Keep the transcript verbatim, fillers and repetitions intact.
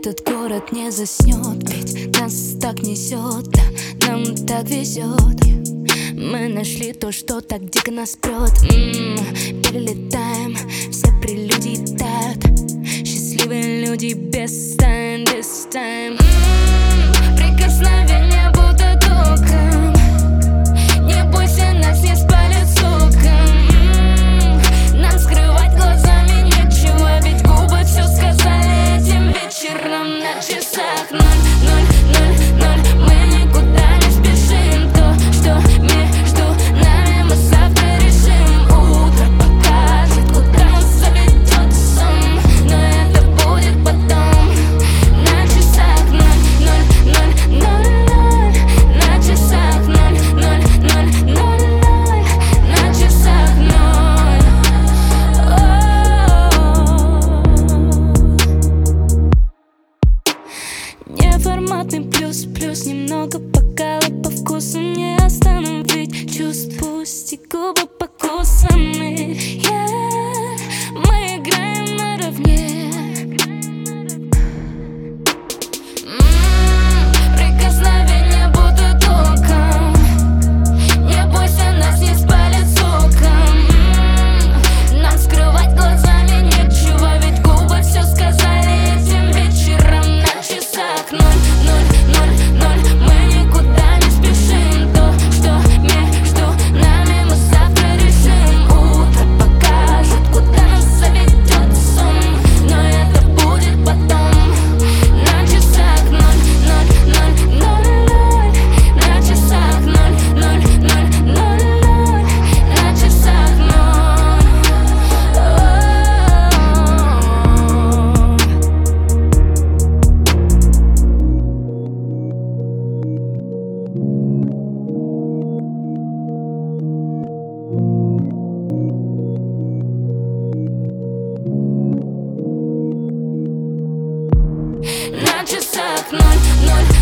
Этот город не заснет, ведь нас так несет, да, нам так везет. Мы нашли то, что так дико нас прет. М-м, перелетаем, все прелюдии тают. Счастливые люди без тайн, без тайн. М-м, прикосновение будто током. Не бойся, нас не спалит соком. М-м, нам скрывать глазами нечего, ведь губы все сказали этим вечером. На часах ноль, ноль, ноль, ноль. Мы никуда не спешим. То, что между нами, мы завтра решим. Утро покажет, куда нас заведет сон, но это будет потом. На часах ноль, ноль, ноль, ноль, ноль. На часах ноль, ноль, ноль, ноль, ноль. На часах ноль. Неформатный плюс, плюс немного бокала по вкусу. Не остановить чувств, пусть и губы покусаны. Yeah, мы играем наравне. М-м, прикосновение будто током. Не бойся, нас не спалит соком. М-м, нам скрывать глазами нечего, ведь губы все сказали этим вечером. На часах ноль, ноль, ноль, ноль. Мы никуда не спешим. То, что между нами, мы завтра решим. Утро покажет, куда нас заведет сон, но это будет потом. На часах ноль, ноль, ноль, ноль, ноль. На часах ноль, ноль, ноль, ноль, ноль. На часах ноль. На часах ноль, ноль.